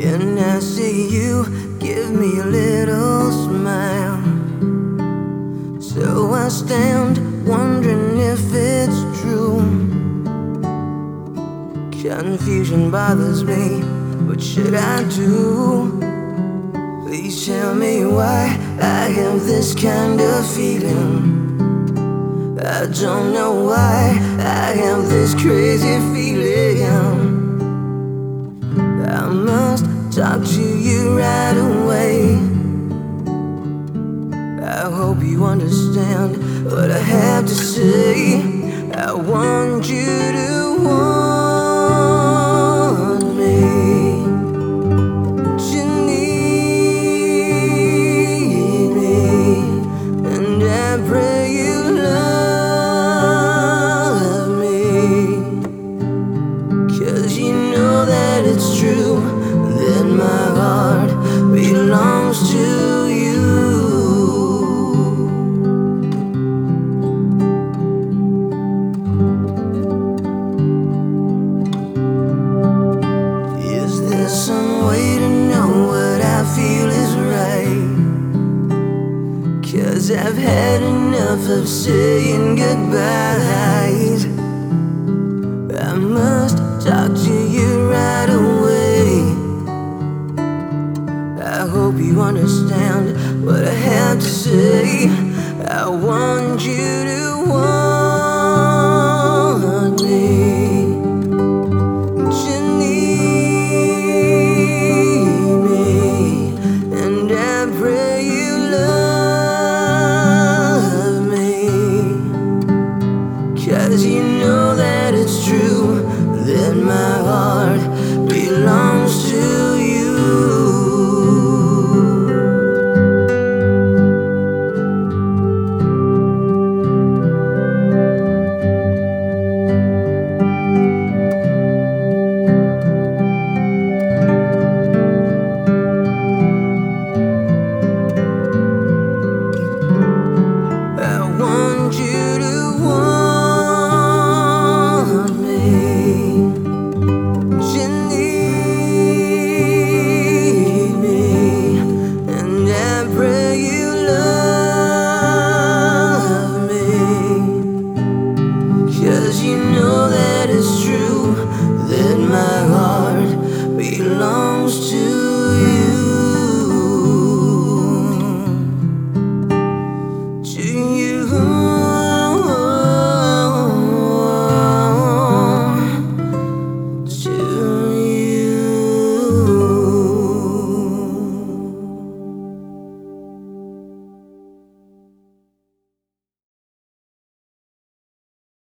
When I see you, give me a little smile. So I stand wondering if it's true. Confusion bothers me, what should I do? Please tell me why I have this kind of feeling. I don't know why I have this crazy feeling. I must talk to you right away. I hope you understand what I have to say. I want you to want me, to need me, and I pray you love me, 'cause you know that it's true, that my heart belongs to you. Is there some way to know what I feel is right? 'Cause I've had enough of saying goodbyes. I must talk to you right away. I hope you understand what I have to say. I want you to